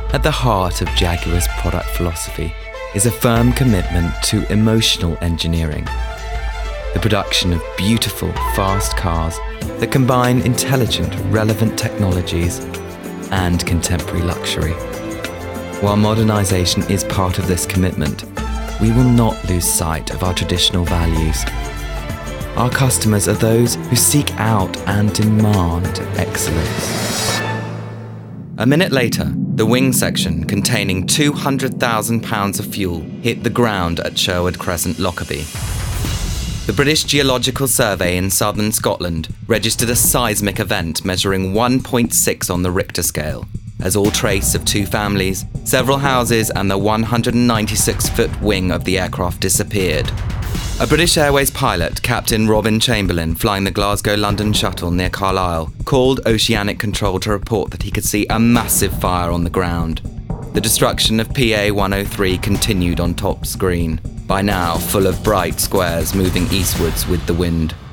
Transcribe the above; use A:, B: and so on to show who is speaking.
A: At the heart of Jaguar's product philosophy is a firm commitment to emotional engineering. The production of beautiful, fast cars that combine intelligent, relevant technologies and contemporary luxury. While modernization is part of this commitment, we will not lose sight of our traditional values. Our customers are those who seek out and demand excellence. A minute later, the wing section containing 200,000 pounds of fuel hit the ground at Sherwood Crescent, Lockerbie. The British Geological Survey in southern Scotland registered a seismic event measuring 1.6 on the Richter scale, as all trace of two families, several houses and the 196-foot wing of the aircraft disappeared. A British Airways pilot, Captain Robin Chamberlain, flying the Glasgow-London shuttle near Carlisle, called Oceanic Control to report that he could see a massive fire on the ground. The destruction of PA-103 continued on top screen, by now full of bright squares moving eastwards with the wind.